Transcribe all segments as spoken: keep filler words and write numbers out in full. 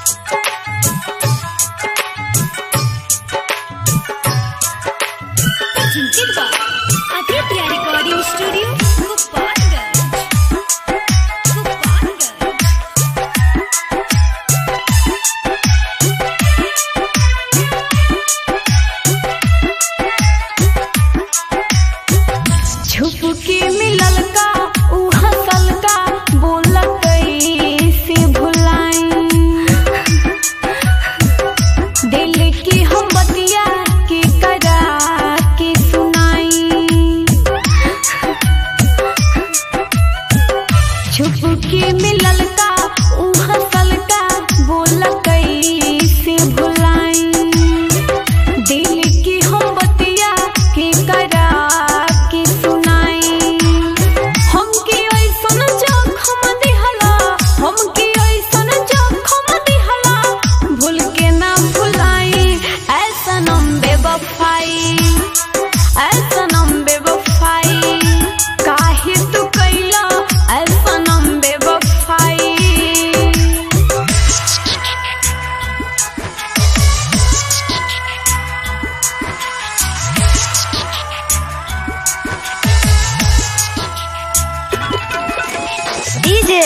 DJ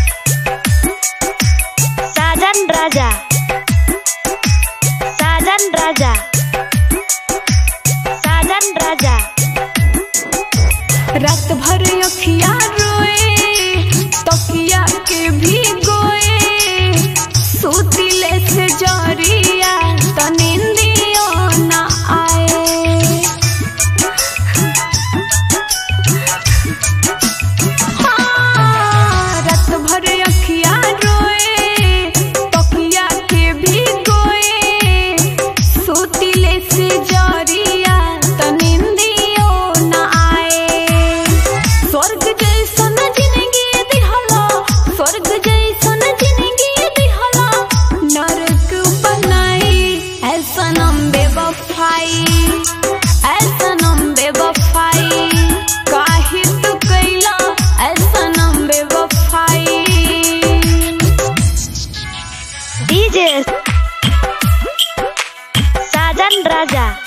साजन राजा साजन राजा साजन राजा। रात भर अखिया रोए तकिया के भी गोए सुतिले से जरिया त नींदियो ना आए। हाँ, रात भर अखिया रोए तकिया के भी गोए सुतिले से जरिया त नींदियो ना आए। स्वर्ग जैसन जिंदगी दिहला स्वर्ग जैसन जिंदगी दिहला नरक बनाई ऐसा नम बेवफाई ऐसा नम बेवफाई काहे तू कैला ऐसा नम बेवफाई। डीजे साजन राजा